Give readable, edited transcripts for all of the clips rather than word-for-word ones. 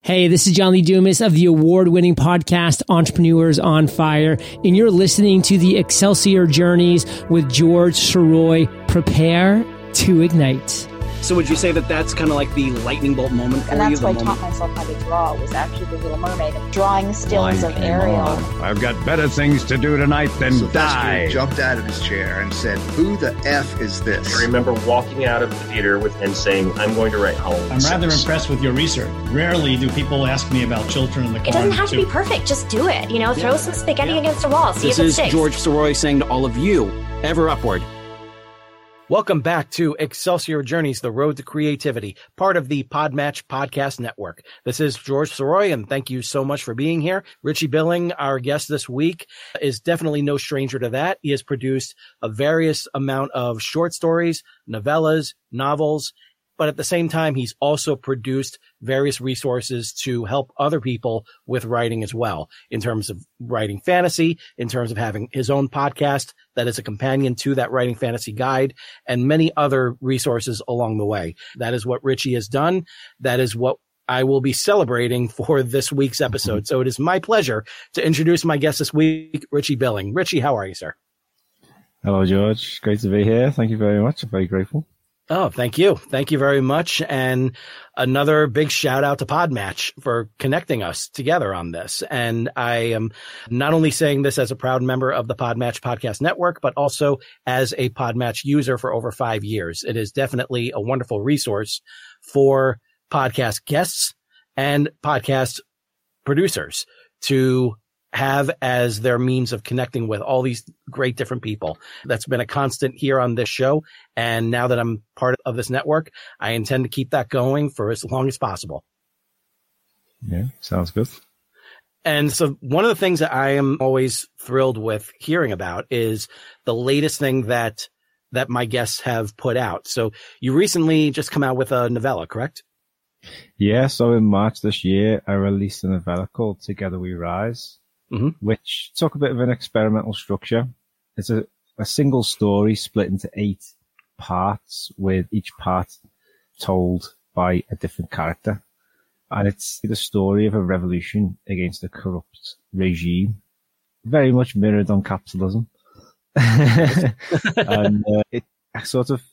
Hey, this is John Lee Dumas of the award-winning podcast Entrepreneurs on Fire, and you're listening to the Excelsior Journeys with George Sirois. Prepare to ignite. So would you say that that's kind of like the lightning bolt moment for you? And that's why I taught myself how to draw, was actually The Little Mermaid, drawing stills of Ariel. I've got better things to do tonight than die. Jumped out of his chair and said, "Who the F is this?" I remember walking out of the theater and saying, "I'm going to write Halloween." I'm rather impressed with your research. Rarely do people ask me about Children in the Corn. It doesn't have to be perfect. Just do it. Throw some spaghetti against a wall. See if it sticks. This is George Sirois saying to all of you, ever upward. Welcome back to Excelsior Journeys, the road to creativity, part of the Podmatch Podcast Network. This is George Sirois, and thank you so much for being here. Richie Billing, our guest this week, is definitely no stranger to that. He has produced a various amount of short stories, novellas, novels, but at the same time, he's also produced various resources to help other people with writing as well, in terms of writing fantasy, in terms of having his own podcast that is a companion to that writing fantasy guide, and many other resources along the way. That is what Richie has done. That is what I will be celebrating for this week's episode. So it is my pleasure to introduce my guest this week, Richie Billing. Richie, how are you, sir? Hello, George. Great to be here. Thank you very much. I'm very grateful. Oh, thank you. Thank you very much. And another big shout out to Podmatch for connecting us together on this. And I am not only saying this as a proud member of the Podmatch Podcast Network, but also as a Podmatch user for over 5 years. It is definitely a wonderful resource for podcast guests and podcast producers to have as their means of connecting with all these great different people. That's been a constant here on this show. And now that I'm part of this network, I intend to keep that going for as long as possible. Yeah, sounds good. And so one of the things that I am always thrilled with hearing about is the latest thing that my guests have put out. So you recently just come out with a novella, correct? Yeah. So in March this year, I released a novella called Together We Rise. Which took a bit of an experimental structure. It's a single story split into 8 parts, with each part told by a different character. And it's the story of a revolution against a corrupt regime, very much mirrored on capitalism. And it sort of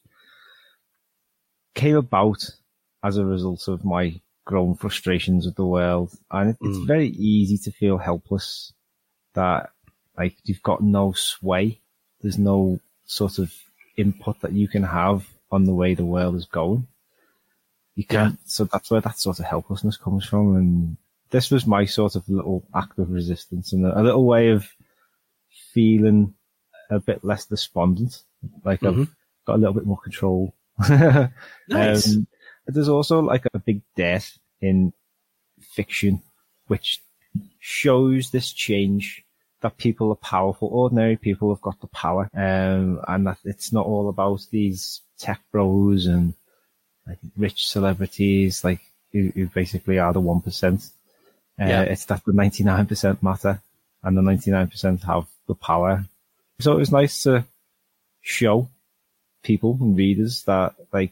came about as a result of my growing frustrations with the world. And it's very easy to feel helpless, that like you've got no sway. There's no sort of input that you can have on the way the world is going. You can't. Yeah. So that's where that sort of helplessness comes from. And this was my sort of little act of resistance and a little way of feeling a bit less despondent. Like I've got a little bit more control. Nice. There's also like a big debt in fiction, which shows this change, that people are powerful. Ordinary people have got the power, and that it's not all about these tech bros and like rich celebrities, like who basically are the 1%. It's that the 99% matter, and the 99% have the power. So it was nice to show people and readers that like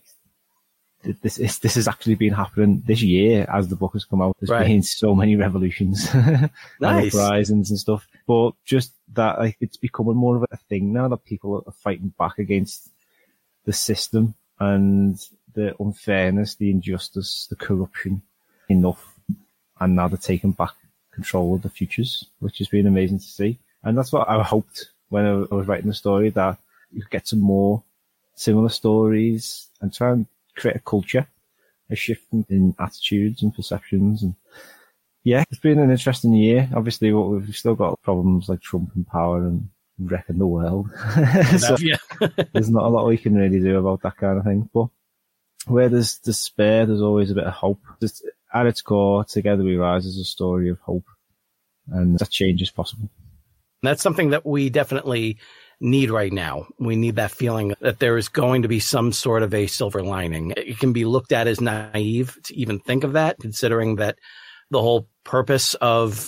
this has actually been happening this year as the book has come out. There's been so many revolutions, nice. And uprisings and stuff. But just that, like, it's becoming more of a thing now that people are fighting back against the system and the unfairness, the injustice, the corruption enough. And now they're taking back control of the futures, which has been amazing to see. And that's what I hoped when I was writing the story, that you could get some more similar stories and try and create a culture, a shift in attitudes and perceptions. And yeah, it's been an interesting year. Obviously, we've still got problems like Trump in power and wrecking the world. So there's not a lot we can really do about that kind of thing. But where there's despair, there's always a bit of hope. Just at its core, Together We Rise is a story of hope, and that change is possible. That's something that we definitely need right now. We need that feeling that there is going to be some sort of a silver lining. It can be looked at as naive to even think of that, considering that the whole purpose of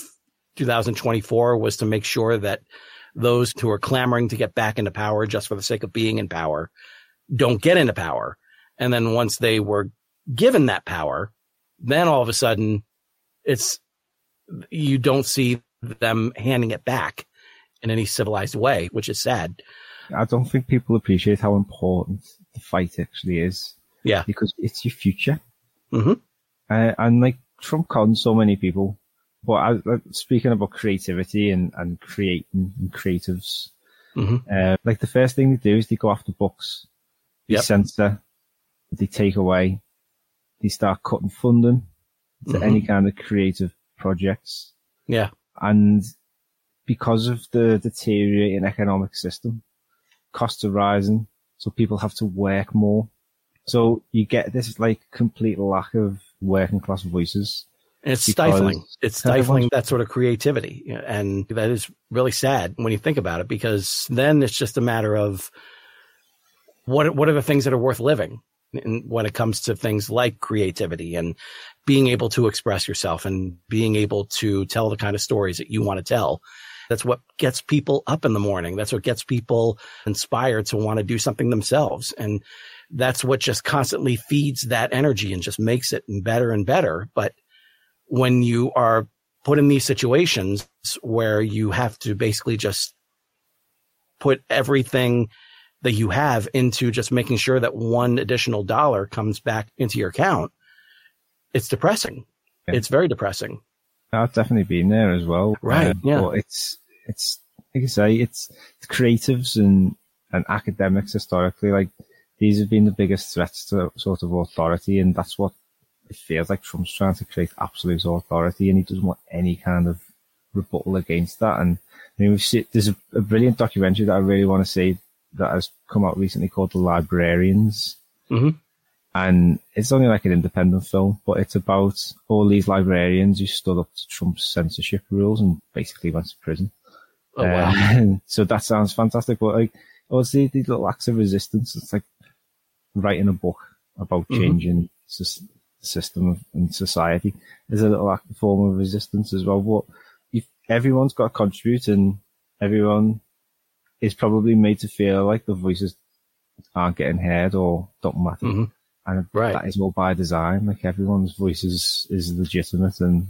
2024 was to make sure that those who are clamoring to get back into power just for the sake of being in power don't get into power. And then once they were given that power, then all of a sudden you don't see them handing it back in any civilized way, which is sad. I don't think people appreciate how important the fight actually is. Yeah. Because it's your future. Mm-hmm. And like Trump cons so many people. But speaking about creativity and creating and creatives, like the first thing they do is they go after books. They censor, they take away, they start cutting funding to any kind of creative projects. Yeah. And because of the deteriorating economic system, costs are rising, so people have to work more. So you get this like complete lack of working class voices. And it's stifling. It's stifling that sort of creativity. And that is really sad when you think about it, because then it's just a matter of what are the things that are worth living when it comes to things like creativity and being able to express yourself and being able to tell the kind of stories that you want to tell. That's what gets people up in the morning. That's what gets people inspired to want to do something themselves. And that's what just constantly feeds that energy and just makes it better and better. But when you are put in these situations where you have to basically just put everything that you have into just making sure that one additional dollar comes back into your account, it's depressing. Yeah. It's very depressing. I've definitely been there as well. Right. Yeah. But it's like I say, it's creatives and academics historically, like these have been the biggest threats to sort of authority. And that's what it feels like. Trump's trying to create absolute authority and he doesn't want any kind of rebuttal against that. And I mean, there's a brilliant documentary that I really want to see that has come out recently called The Librarians. Mm-hmm. And it's only like an independent film, but it's about all these librarians who stood up to Trump's censorship rules and basically went to prison. Oh, wow. So that sounds fantastic. But like, also these little acts of resistance, it's like writing a book about changing the system and society. There's a little form of resistance as well. But if everyone's got to contribute and everyone is probably made to feel like the voices aren't getting heard or don't matter. Mm-hmm. And that is all by design. Like everyone's voice is legitimate and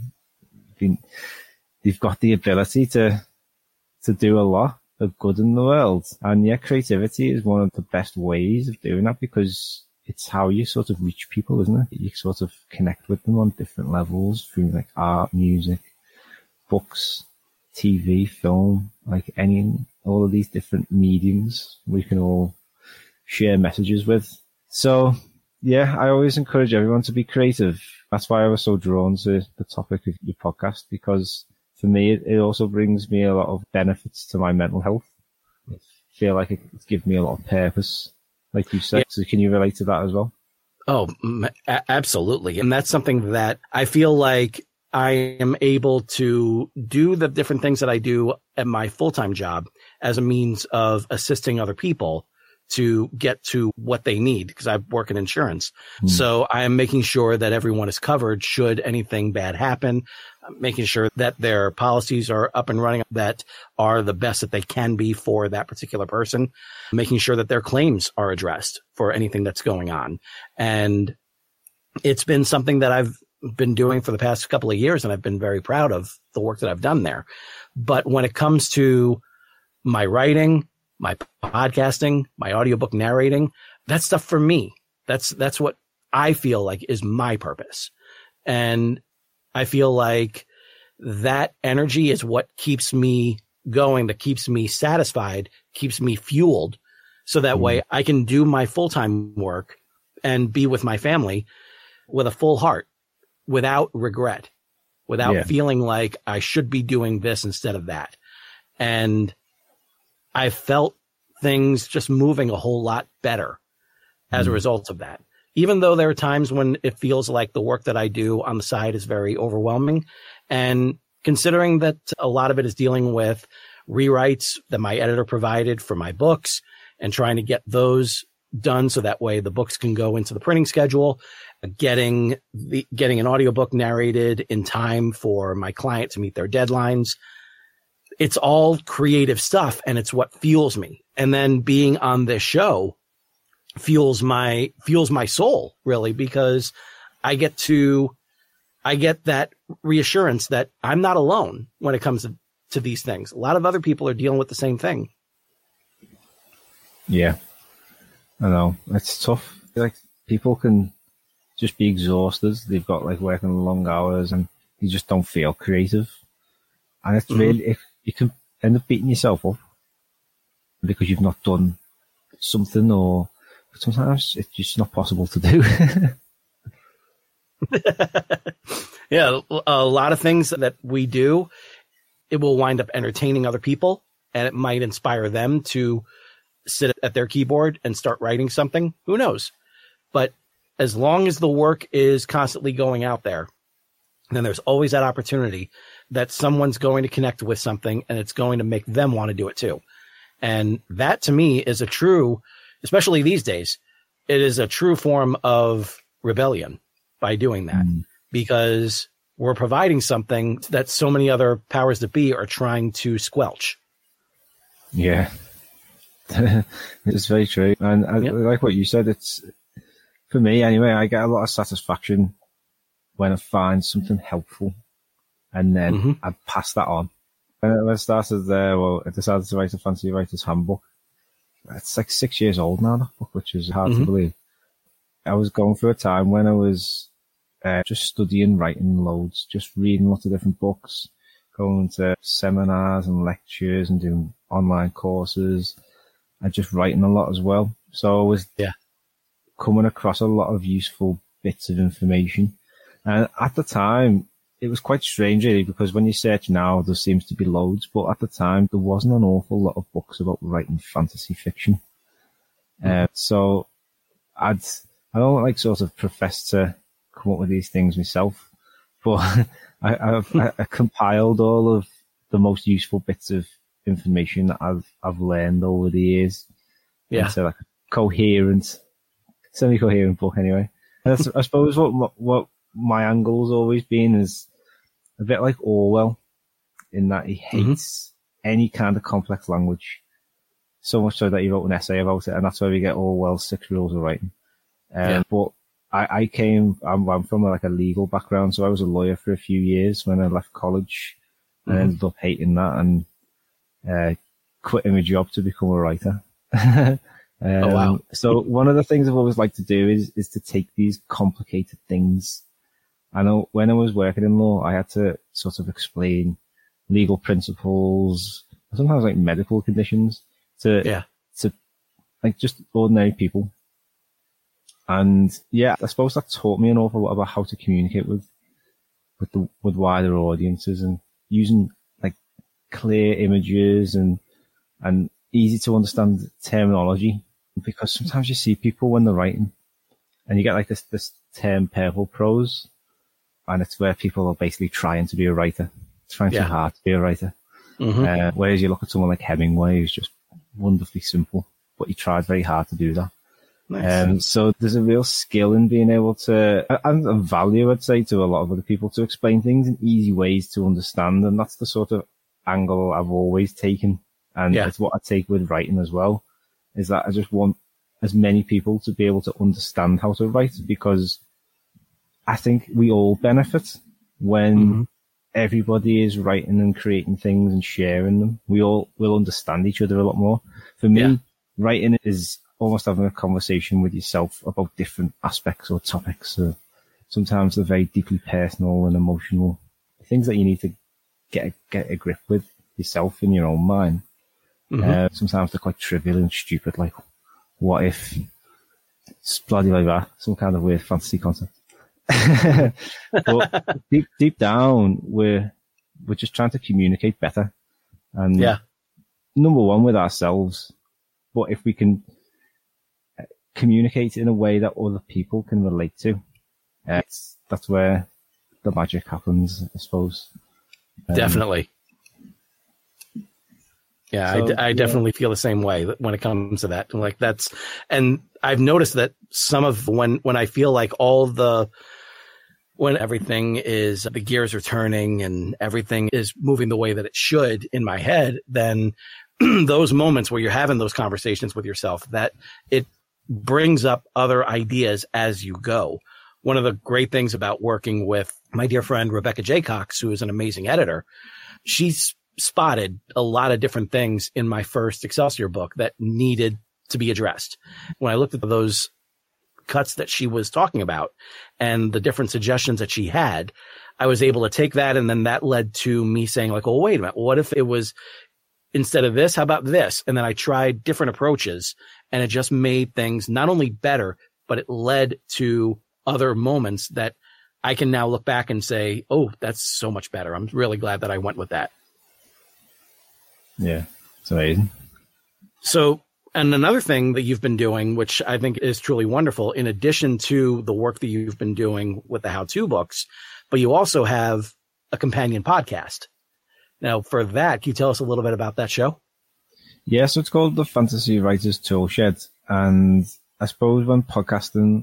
they've got the ability to do a lot of good in the world. And yeah, creativity is one of the best ways of doing that because it's how you sort of reach people, isn't it? You sort of connect with them on different levels through like art, music, books, TV, film, like all of these different mediums we can all share messages with. So yeah, I always encourage everyone to be creative. That's why I was so drawn to the topic of your podcast, because for me, it also brings me a lot of benefits to my mental health. I feel like it's given me a lot of purpose, like you said. Yeah. So can you relate to that as well? Oh, absolutely. And that's something that I feel like I am able to do the different things that I do at my full-time job as a means of assisting other people to get to what they need, because I work in insurance. So I am making sure that everyone is covered should anything bad happen, making sure that their policies are up and running, that are the best that they can be for that particular person, making sure that their claims are addressed for anything that's going on. And it's been something that I've been doing for the past couple of years, and I've been very proud of the work that I've done there. But when it comes to my writing, my podcasting, my audiobook narrating, that's stuff for me. That's what I feel like is my purpose. And I feel like that energy is what keeps me going, that keeps me satisfied, keeps me fueled. So that way I can do my full-time work and be with my family with a full heart, without regret, without feeling like I should be doing this instead of that. And I felt things just moving a whole lot better as a result of that. Even though there are times when it feels like the work that I do on the side is very overwhelming. And considering that a lot of it is dealing with rewrites that my editor provided for my books and trying to get those done so that way the books can go into the printing schedule, getting an audiobook narrated in time for my client to meet their deadlines. It's all creative stuff, and it's what fuels me. And then being on this show fuels my soul, really, because I get to I get that reassurance that I'm not alone when it comes to these things. A lot of other people are dealing with the same thing. Yeah, I know. It's tough. Like, people can just be exhausted. They've got like working long hours and you just don't feel creative. And it's really, if you can end up beating yourself up because you've not done something, or sometimes it's just not possible to do. Yeah, a lot of things that we do, it will wind up entertaining other people, and it might inspire them to sit at their keyboard and start writing something. Who knows? But as long as the work is constantly going out there, then there's always that opportunity that someone's going to connect with something, and it's going to make them want to do it too. And that, to me, is a true, especially these days, it is a true form of rebellion by doing that, because we're providing something that so many other powers that be are trying to squelch. Yeah, it's very true. And I like what you said. It's, for me anyway, I get a lot of satisfaction when I find something helpful, and then I pass that on. When I started there, I decided to write a Fantasy Writer's Handbook. It's like 6 years old now, that book, which is hard to believe. I was going through a time when I was just studying writing loads, just reading lots of different books, going to seminars and lectures and doing online courses, and just writing a lot as well. So I was coming across a lot of useful bits of information. And at the time, it was quite strange, really, because when you search now, there seems to be loads, but at the time, there wasn't an awful lot of books about writing fantasy fiction. So I don't like sort of profess to come up with these things myself, but I compiled all of the most useful bits of information that I've learned over the years. Yeah. Into like a coherent, semi-coherent book anyway. And that's, I suppose what my angle's always been is a bit like Orwell, in that he hates any kind of complex language. So much so that he wrote an essay about it, and that's where we get Orwell's 6 Rules of Writing. But I'm from like a legal background, so I was a lawyer for a few years when I left college, and ended up hating that and quitting my job to become a writer. Oh, wow. So one of the things I've always liked to do is to take these complicated things. I know when I was working in law, I had to sort of explain legal principles, sometimes like medical conditions, to like just ordinary people. And yeah, I suppose that taught me an awful lot about how to communicate with wider audiences, and using like clear images and easy to understand terminology. Because sometimes you see people when they're writing, and you get like this term purple prose, and it's where people are basically trying to be a writer, trying too hard to be a writer. Whereas you look at someone like Hemingway, who's just wonderfully simple, but he tried very hard to do that. Nice. So there's a real skill in being able to, and a value, I'd say, to a lot of other people, to explain things in easy ways to understand. And that's the sort of angle I've always taken. And it's what I take with writing as well, is that I just want as many people to be able to understand how to write, because I think we all benefit when everybody is writing and creating things and sharing them. We all will understand each other a lot more. For me, writing is almost having a conversation with yourself about different aspects or topics. So sometimes they're very deeply personal and emotional, things that you need to get a grip with yourself in your own mind. Sometimes they're quite trivial and stupid, like, what if, it's bloody like that, some kind of weird fantasy concept. But deep down, we're just trying to communicate better. And number one, with ourselves. But if we can communicate in a way that other people can relate to, that's where the magic happens, I suppose. Definitely. Yeah, so, I definitely feel the same way when it comes to that. Like and I've noticed that some of when I feel like when everything is, the gears are turning and everything is moving the way that it should in my head, then those moments where you're having those conversations with yourself, that it brings up other ideas as you go. One of the great things about working with my dear friend, Rebecca Jaycox, who is an amazing editor, she's spotted a lot of different things in my first Excelsior book that needed to be addressed. When I looked at those cuts that she was talking about and the different suggestions that she had, I was able to take that. And then that led to me saying like, well, wait a minute. What if it was instead of this, how about this? And then I tried different approaches and it just made things not only better, but it led to other moments that I can now look back and say, oh, that's so much better. I'm really glad that I went with that. Yeah, it's amazing. So, and another thing that you've been doing, which I think is truly wonderful, in addition to the work that you've been doing with the how-to books, but you also have a companion podcast. Now, for that, can you tell us a little bit about that show? Yeah, so it's called the Fantasy Writers Toolshed. And I suppose when podcasting,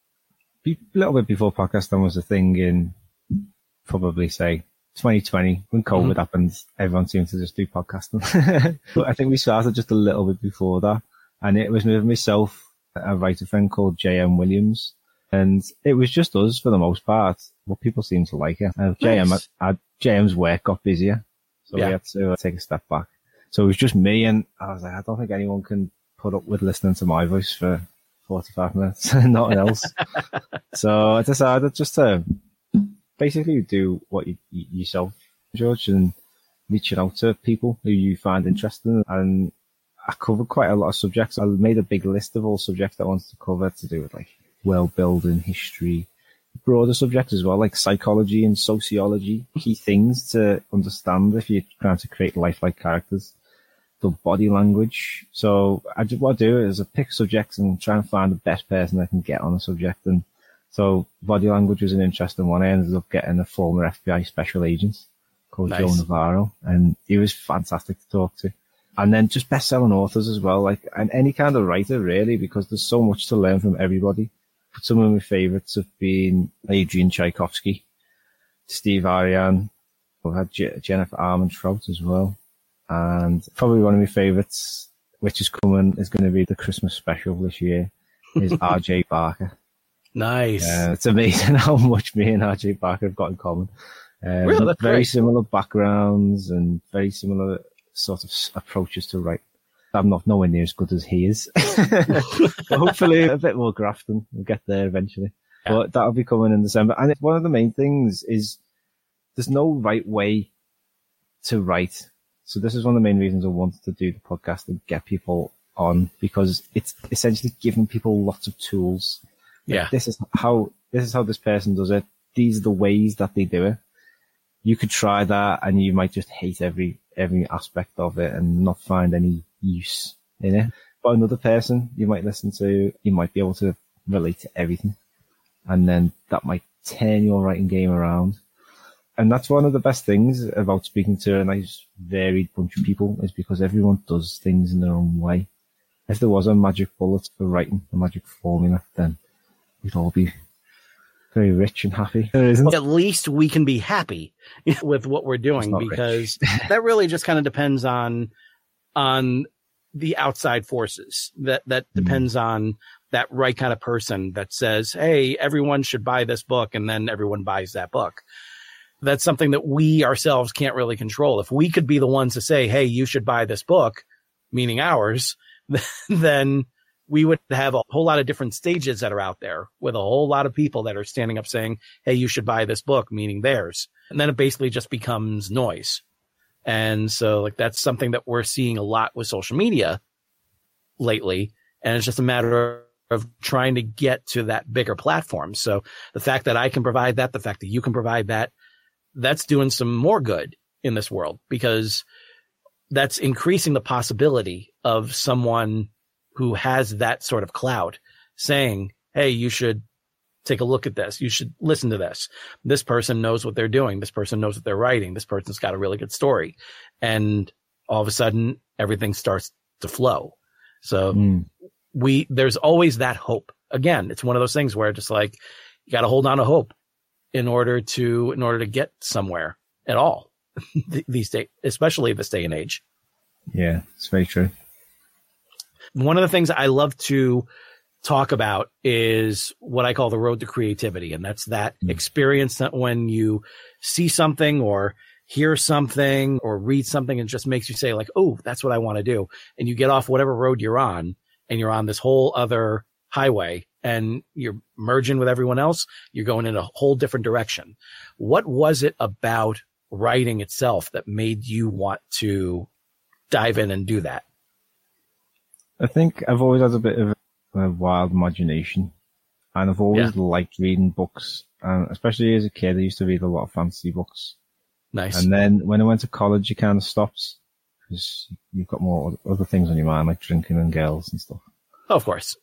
a little bit before podcasting was a thing in probably, say, 2020, when COVID happened, everyone seemed to just do podcasting. But I think we started just a little bit before that. And it was with myself, a writer friend called J.M. Williams. And it was just us for the most part. Well, people seemed to like it. Nice. JM's work got busier. So Yeah. we had to take a step back. So it was just me, and I was like, I don't think anyone can put up with listening to my voice for 45 minutes, nothing else. So I decided just to basically do what you yourself, George, and reaching out to people who you find interesting. And I covered quite a lot of subjects. I made a big list of all subjects that I wanted to cover to do with like world building, history, broader subjects as well, like psychology and sociology, key things to understand if you're trying to create lifelike characters, the body language. So what I do is I pick subjects and try and find the best person I can get on a subject. And so body language was an interesting one. I ended up getting a former FBI special agent called Joe Navarro, and he was fantastic to talk to. And then just best-selling authors as well, like, and any kind of writer really, because there's so much to learn from everybody. But some of my favorites have been Adrian Tchaikovsky, Steve Arian. I've had Jennifer Armentrout as well. And probably one of my favorites, which is coming, is going to be the Christmas special this year, is R.J. Barker. Nice. It's amazing how much me and R.J. Barker have got in common. Really? That's very great. similar backgrounds and very similar sort of approaches to write. I'm not nowhere near as good as he is. But hopefully a bit more grafting. We'll get there eventually. Yeah. But that'll be coming in December. And one of the main things is there's no right way to write. So this is one of the main reasons I wanted to do the podcast and get people on, because it's essentially giving people lots of tools. Yeah. Like, this is how this person does it. These are the ways that they do it. You could try that and you might just hate every aspect of it and not find any use in it. But another person you might listen to, you might be able to relate to everything. And then that might turn your writing game around. And that's one of the best things about speaking to a nice varied bunch of people, is because everyone does things in their own way. If there was a magic bullet for writing, a magic formula, then we'd all be very rich and happy. There isn't. At least we can be happy with what we're doing, because that really just kind of depends on the outside forces. That depends on that right kind of person that says, hey, everyone should buy this book, and then everyone buys that book. That's something that we ourselves can't really control. If we could be the ones to say, hey, you should buy this book, meaning ours, then we would have a whole lot of different stages that are out there with a whole lot of people that are standing up saying, hey, you should buy this book, meaning theirs. And then it basically just becomes noise. And so like, that's something that we're seeing a lot with social media lately. And it's just a matter of trying to get to that bigger platform. So the fact that I can provide that, the fact that you can provide that, that's doing some more good in this world, because that's increasing the possibility of someone who has that sort of clout saying, hey, you should take a look at this. You should listen to this. This person knows what they're doing. This person knows what they're writing. This person's got a really good story. And all of a sudden everything starts to flow. So there's always that hope. Again, it's one of those things where just like, you got to hold on to hope in order to get somewhere at all these days, especially this day and age. Yeah, it's very true. One of the things I love to talk about is what I call the road to creativity. And that's that experience that when you see something or hear something or read something, it just makes you say like, oh, that's what I want to do. And you get off whatever road you're on and you're on this whole other highway and you're merging with everyone else. You're going in a whole different direction. What was it about writing itself that made you want to dive in and do that? I think I've always had a bit of a wild imagination, and I've always liked reading books, and especially as a kid, I used to read a lot of fantasy books. Nice. And then when I went to college, you kind of stopped because you've got more other things on your mind, like drinking and girls and stuff. Oh, of course.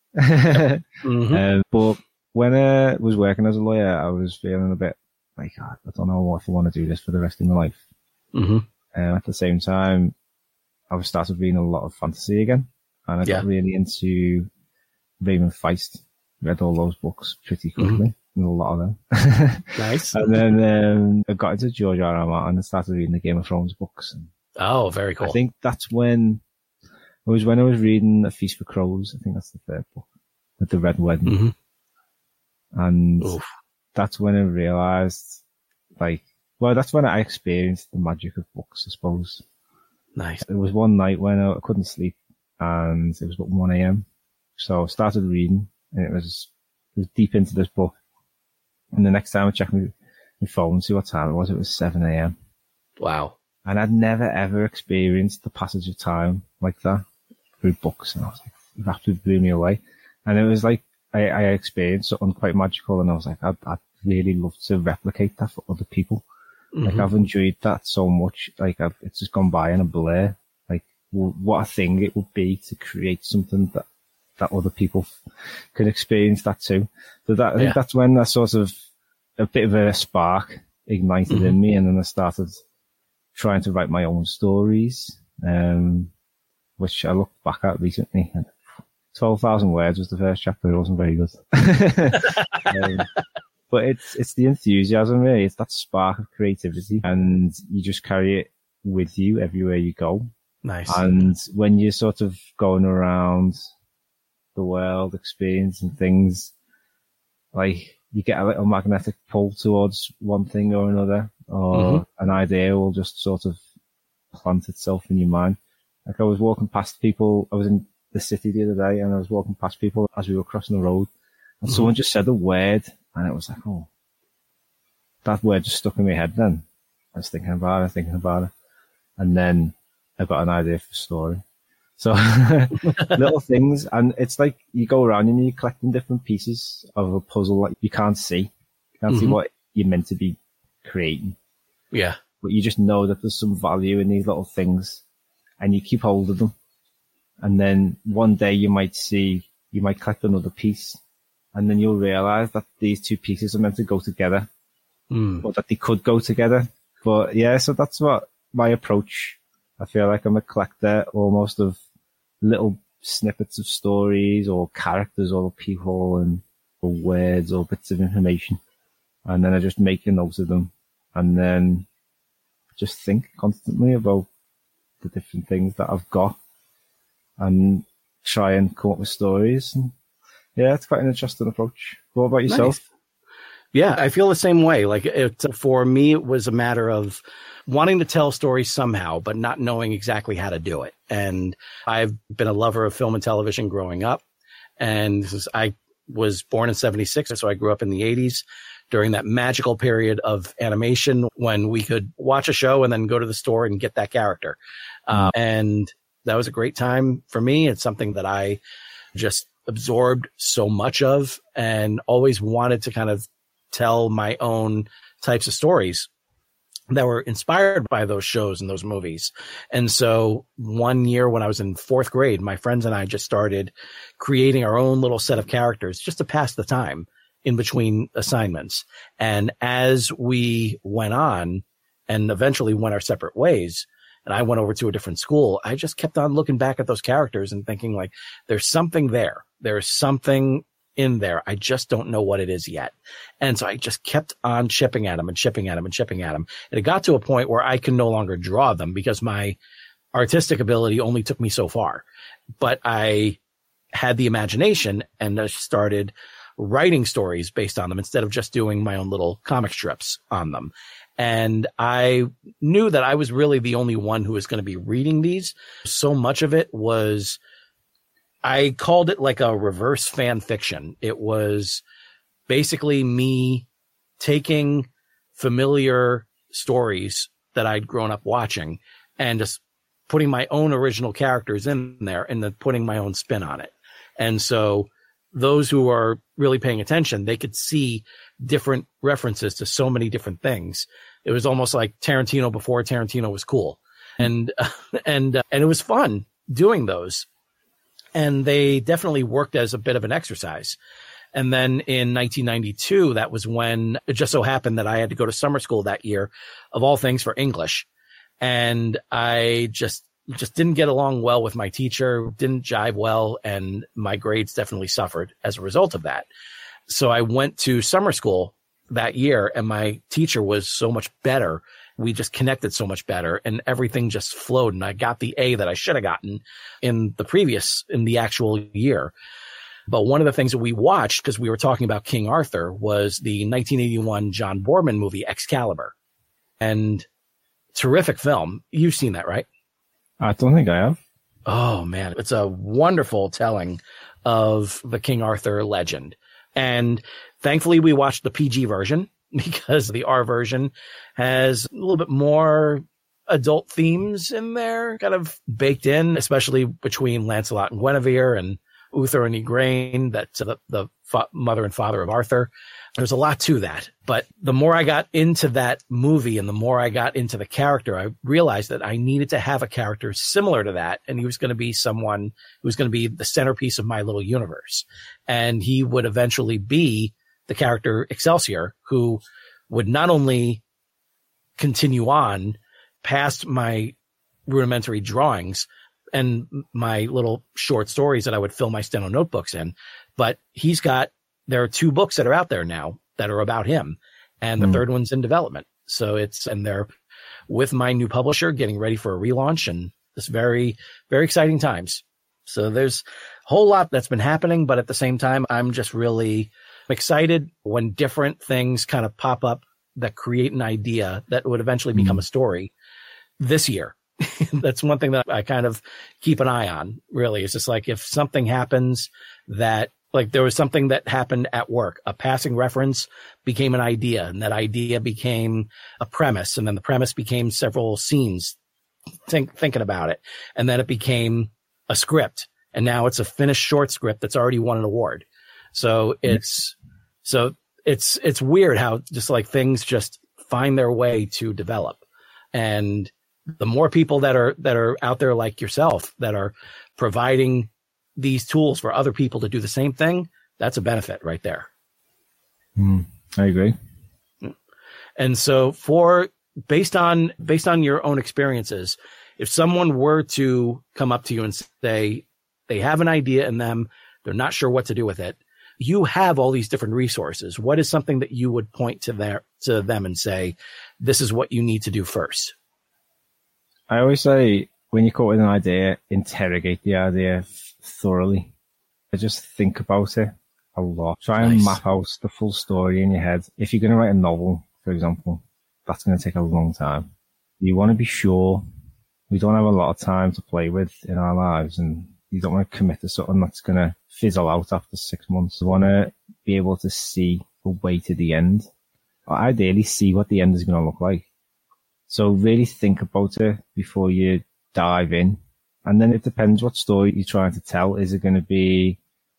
But when I was working as a lawyer, I was feeling a bit like, I don't know if I want to do this for the rest of my life. At the same time, I started reading a lot of fantasy again, and I got really into Raymond Feist. Read all those books pretty quickly. There's a lot of them. Nice. And then I got into George R.R. Martin and started reading the Game of Thrones books. And oh, very cool. I think that's when I was reading A Feast for Crows. I think that's the third book with the Red Wedding. And that's when I realized, that's when I experienced the magic of books, I suppose. Nice. There was one night when I couldn't sleep and it was about 1 a.m. So I started reading and it was deep into this book. And the next time I checked my phone to see what time it was 7 a.m. Wow. And I'd never ever experienced the passage of time like that through books. And I was like, it absolutely blew me away. And it was like, I experienced something quite magical, and I was like, I'd really love to replicate that for other people. Like, I've enjoyed that so much. Like, it's just gone by in a blur. Like, what a thing it would be to create something that other people can experience that too. So I think that's when that sort of a bit of a spark ignited in me, and then I started trying to write my own stories, which I looked back at recently. 12,000 words was the first chapter. It wasn't very good. But it's the enthusiasm, really. It's that spark of creativity, and you just carry it with you everywhere you go. Nice. And when you're sort of going around the world, experiencing things, like you get a little magnetic pull towards one thing or another, or an idea will just sort of plant itself in your mind. Like I was walking past people, I was in the city the other day, and I was walking past people as we were crossing the road, and someone just said a word, and it was like, oh, that word just stuck in my head then. I was thinking about it, and then I got an idea for a story. So little things, and it's like you go around and you're collecting different pieces of a puzzle that you can't see. You can't see what you're meant to be creating. Yeah. But you just know that there's some value in these little things, and you keep hold of them. And then one day you might collect another piece, and then you'll realize that these two pieces are meant to go together, or that they could go together. But yeah, so that's what my approach. I feel like I'm a collector almost of little snippets of stories or characters or people or words or bits of information. And then I just make a note of them, and then just think constantly about the different things that I've got and try and come up with stories. And yeah, it's quite an interesting approach. What about yourself? Nice. Yeah, I feel the same way. Like for me, it was a matter of wanting to tell stories somehow, but not knowing exactly how to do it. And I've been a lover of film and television growing up. And I was born in 76, so I grew up in the 80s during that magical period of animation when we could watch a show and then go to the store and get that character. And that was a great time for me. It's something that I just absorbed so much of and always wanted to kind of tell my own types of stories that were inspired by those shows and those movies. And so one year when I was in 4th grade, my friends and I just started creating our own little set of characters just to pass the time in between assignments. And as we went on and eventually went our separate ways, and I went over to a different school, I just kept on looking back at those characters and thinking like, there's something there. There's something in there. I just don't know what it is yet. And so I just kept on chipping at them. And it got to a point where I can no longer draw them because my artistic ability only took me so far. But I had the imagination and I started writing stories based on them instead of just doing my own little comic strips on them. And I knew that I was really the only one who was going to be reading these. So much of it was, I called it like a reverse fan fiction. It was basically me taking familiar stories that I'd grown up watching and just putting my own original characters in there and then putting my own spin on it. And so those who are really paying attention, they could see different references to so many different things. It was almost like Tarantino before Tarantino was cool. And it was fun doing those. And they definitely worked as a bit of an exercise. And then in 1992, that was when it just so happened that I had to go to summer school that year, of all things, for English. And I just didn't get along well with my teacher, didn't jive well, and my grades definitely suffered as a result of that. So I went to summer school that year, and my teacher was so much better. We just connected so much better, and everything just flowed, and I got the A that I should have gotten in the actual year. But one of the things that we watched, because we were talking about King Arthur, was the 1981 John Boorman movie, Excalibur. And terrific film. You've seen that, right? I don't think I have. Oh, man. It's a wonderful telling of the King Arthur legend. And thankfully, we watched the PG version because the R version has a little bit more adult themes in there, kind of baked in, especially between Lancelot and Guinevere and Uther and Igraine, that's the mother and father of Arthur. There's a lot to that. But the more I got into that movie and the more I got into the character, I realized that I needed to have a character similar to that. And he was going to be someone who was going to be the centerpiece of my little universe. And he would eventually be the character Excelsior, who would not only continue on past my rudimentary drawings and my little short stories that I would fill my steno notebooks in, but there are 2 books that are out there now that are about him, and the third one's in development. So and they're with my new publisher getting ready for a relaunch, and it's very, very exciting times. So there's a whole lot that's been happening, but at the same time, I'm just really excited when different things kind of pop up that create an idea that would eventually become a story this year. That's one thing that I kind of keep an eye on, really. It's just like if something happens that, like there was something that happened at work, a passing reference became an idea, and that idea became a premise, and then the premise became several scenes thinking about it, and then it became a script, and now it's a finished short script that's already won an award. So it's weird how just like things just find their way to develop. And the more people that are out there like yourself that are providing these tools for other people to do the same thing, that's a benefit right there. I agree. And so based on your own experiences, if someone were to come up to you and say they have an idea in them, they're not sure what to do with it, you have all these different resources. What is something that you would point to them and say, this is what you need to do first? I always say, when you come up with an idea, interrogate the idea thoroughly. Just think about it a lot. Try and map out the full story in your head. If you're going to write a novel, for example, that's going to take a long time. You want to be sure. We don't have a lot of time to play with in our lives, and you don't want to commit to something that's going to fizzle out after 6 months. You want to be able to see the way to the end, or ideally see what the end is going to look like. So really think about it before you dive in. And then it depends what story you're trying to tell. Is it going to be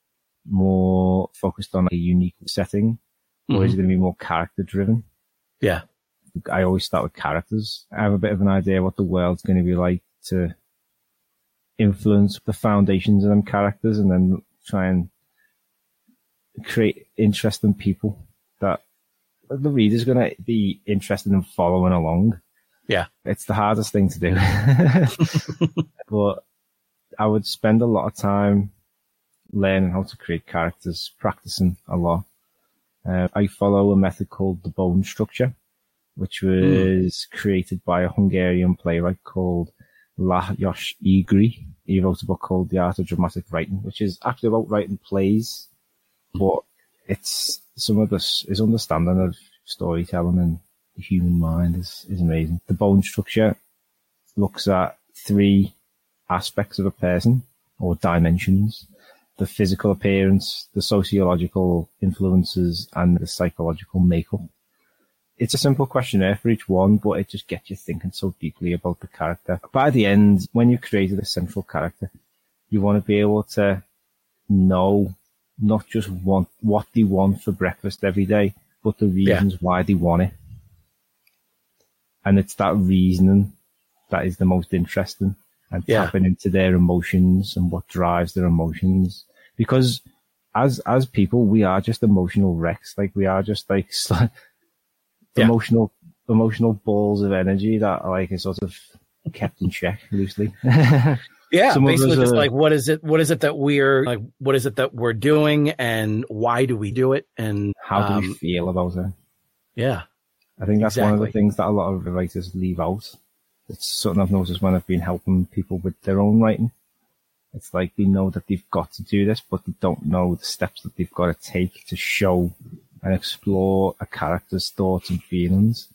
more focused on a unique setting, or is it going to be more character driven? Yeah. I always start with characters. I have a bit of an idea what the world's going to be like to influence the foundations of them characters, and then try and create interesting people that the reader's going to be interested in following along. Yeah. It's the hardest thing to do. But I would spend a lot of time learning how to create characters, practicing a lot. I follow a method called the bone structure, which was created by a Hungarian playwright called Lajos Egri. He wrote a book called The Art of Dramatic Writing, which is actually about writing plays, but it's some of his understanding of storytelling and the human mind is amazing. The Bone Structure looks at 3 aspects of a person, or dimensions: the physical appearance, the sociological influences, and the psychological makeup. It's a simple questionnaire for each one, but it just gets you thinking so deeply about the character. By the end, when you've created a central character, you want to be able to know not just what they want for breakfast every day, but the reasons why they want it. And it's that reasoning that is the most interesting, and tapping into their emotions and what drives their emotions. Because as people, we are just emotional wrecks. Like, we are just like emotional balls of energy that are like sort of kept in check loosely. Basically just like, what is it that we're doing, and why do we do it, and how do we feel about it? Yeah. I think that's one of the things that a lot of writers leave out. It's something I've noticed when I've been helping people with their own writing. It's like they know that they've got to do this, but they don't know the steps that they've got to take to show and explore a character's thoughts and feelings.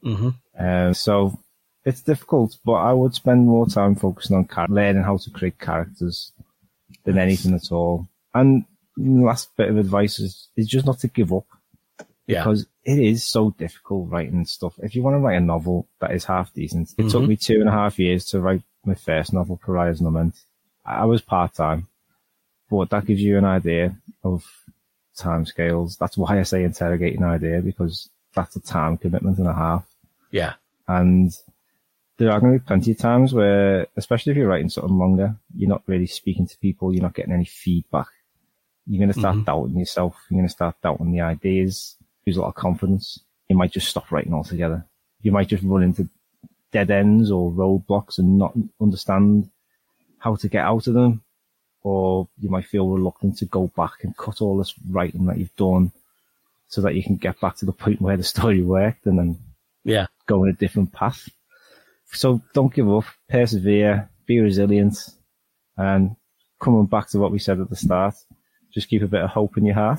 So it's difficult, but I would spend more time focusing on learning how to create characters than anything at all. And the last bit of advice is just not to give up. Because it is so difficult writing stuff. If you want to write a novel that is half decent, it took me 2.5 years to write my first novel, Pariah's Lament. I was part-time, but that gives you an idea of timescales. That's why I say interrogate an idea, because that's a time commitment and a half. Yeah. And there are going to be plenty of times where, especially if you're writing something longer, you're not really speaking to people, you're not getting any feedback. You're going to start doubting yourself. You're going to start doubting the ideas. Lose a lot of confidence. You might just stop writing altogether. You might just run into dead ends or roadblocks and not understand how to get out of them. Or you might feel reluctant to go back and cut all this writing that you've done so that you can get back to the point where the story worked and then go in a different path. So don't give up, persevere, be resilient, and coming back to what we said at the start, just keep a bit of hope in your heart.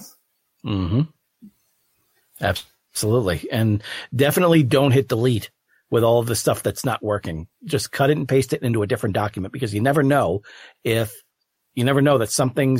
Absolutely. And definitely don't hit delete with all of the stuff that's not working. Just cut it and paste it into a different document, because you never know that something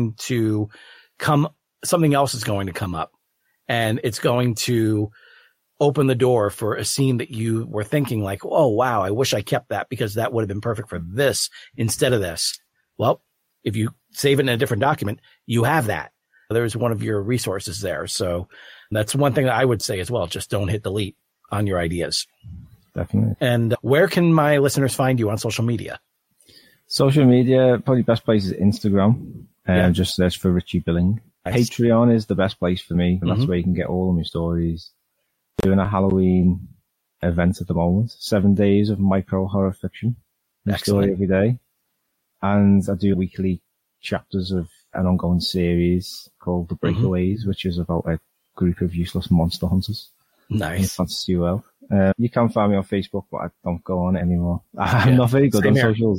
else is going to come up, and it's going to open the door for a scene that you were thinking like, oh, wow, I wish I kept that because that would have been perfect for this instead of this. Well, if you save it in a different document, you have that. There's one of your resources there. So that's one thing that I would say as well. Just don't hit delete on your ideas. Definitely. And where can my listeners find you on social media? Social media, probably best place is Instagram. Just search for Richie Billing. Nice. Patreon is the best place for me. And that's where you can get all of my stories. Doing a Halloween event at the moment. 7 days of micro horror fiction. A story every day. And I do weekly chapters of an ongoing series called The Breakaways, which is about a group of useless monster hunters. Nice. In the fantasy world. You can find me on Facebook, but I don't go on it anymore. I'm not very good on socials.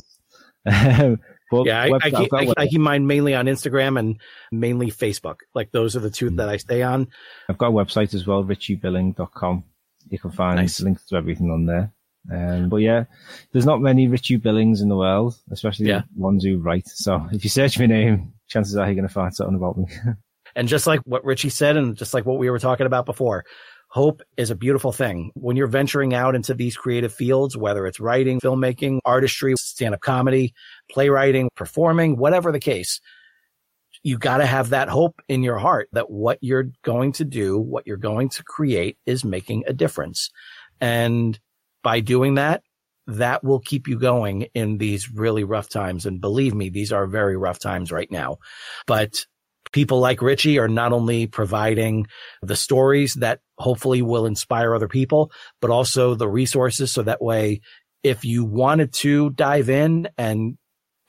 But I keep mine mainly on Instagram and mainly Facebook. Like, those are the two that I stay on. I've got a website as well, richiebilling.com. You can find links to everything on there. But yeah, there's not many Richie Billings in the world, especially ones who write. So if you search my name, chances are you're going to find something about me. And just like what Richie said, and just like what we were talking about before, hope is a beautiful thing. When you're venturing out into these creative fields, whether it's writing, filmmaking, artistry, stand-up comedy, playwriting, performing, whatever the case, you got to have that hope in your heart that what you're going to do, what you're going to create is making a difference. And by doing that, that will keep you going in these really rough times. And believe me, these are very rough times right now. But people like Richie are not only providing the stories that hopefully will inspire other people, but also the resources. So that way, if you wanted to dive in and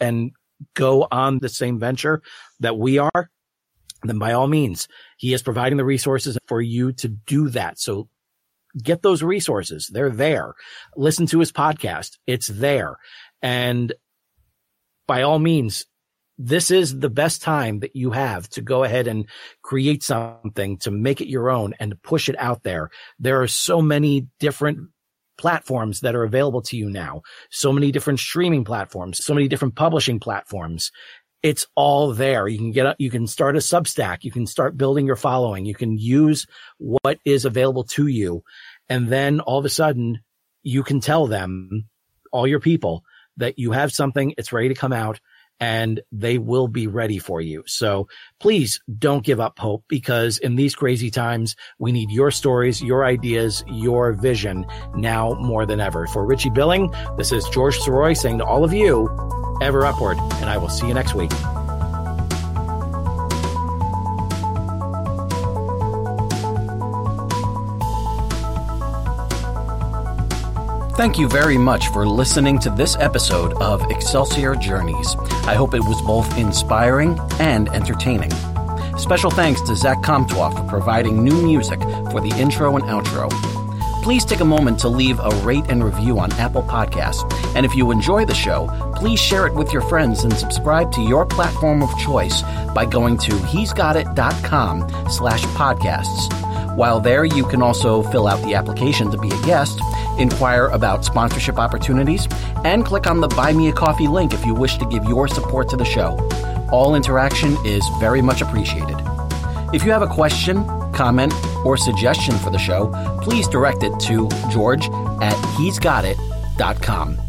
go on the same venture that we are, then by all means, he is providing the resources for you to do that. So get those resources. They're there. Listen to his podcast. It's there. And by all means, this is the best time that you have to go ahead and create something, to make it your own and to push it out there. There are so many different platforms that are available to you now. So many different streaming platforms, so many different publishing platforms. It's all there. You can start a Substack. You can start building your following. You can use what is available to you. And then all of a sudden you can tell them, all your people, that you have something, it's ready to come out, and they will be ready for you. So please don't give up hope, because in these crazy times, we need your stories, your ideas, your vision now more than ever. For Richie Billing, this is George Soroy saying to all of you, ever upward, and I will see you next week. Thank you very much for listening to this episode of Excelsior Journeys. I hope it was both inspiring and entertaining. Special thanks to Zach Comtois for providing new music for the intro and outro. Please take a moment to leave a rate and review on Apple Podcasts. And if you enjoy the show, please share it with your friends and subscribe to your platform of choice by going to he'sgotit.com/podcasts. While there, you can also fill out the application to be a guest, inquire about sponsorship opportunities, and click on the Buy Me a Coffee link if you wish to give your support to the show. All interaction is very much appreciated. If you have a question, comment, or suggestion for the show, please direct it to George@he'sgotit.com.